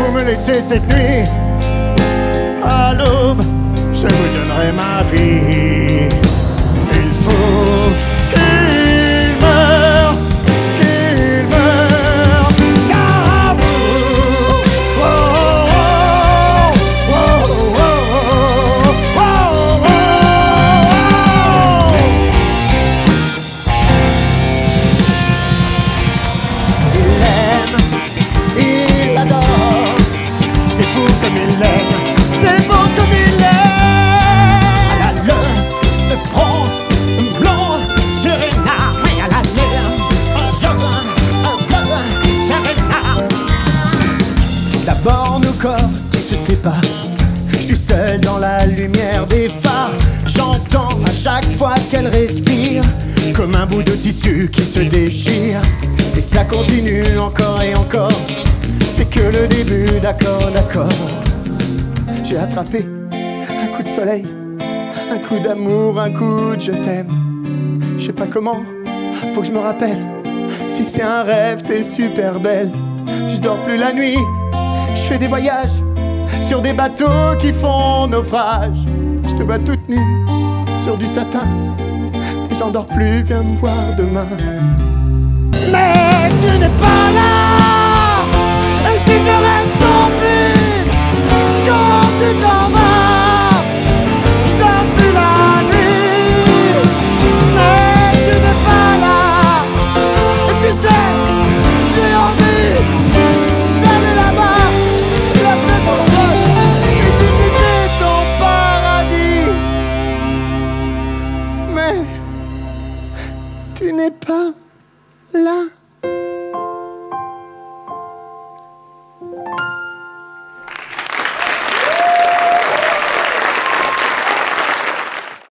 vous me laissez cette nuit, à l'aube, je vous donnerai ma vie. Il faut qu'il meure, car à vous, oh, oh, oh, oh, oh, oh, oh, Il l'aime, il l'adore, c'est fou comme il l'aime, c'est beau comme il l'aime. Elle a le front blanc sur une arme, et elle a l'air un jeune, Serena. D'abord nos corps qui se séparent, je suis seul dans la lumière des phares. J'entends à chaque fois qu'elle respire comme un bout de tissu qui se déchire. Et ça continue encore et encore, c'est que le début, d'accord, d'accord. J'ai attrapé un coup de soleil, un coup d'amour, un coup de je t'aime. Je sais pas comment, faut que je me rappelle. Si c'est un rêve, t'es super belle. Je dors plus la nuit, je fais des voyages sur des bateaux qui font naufrage. Je te vois toute nue sur du satin, j'en dors plus, viens me voir demain. Mais tu n'es pas là, et si je reste non plus, quand tu t'en vas, je dors plus la nuit. Mais tu n'es pas là, et tu sais, j'ai envie d'aller là-bas, d'appeler ton pote, et visiter ton paradis. Mais tu n'es pas là.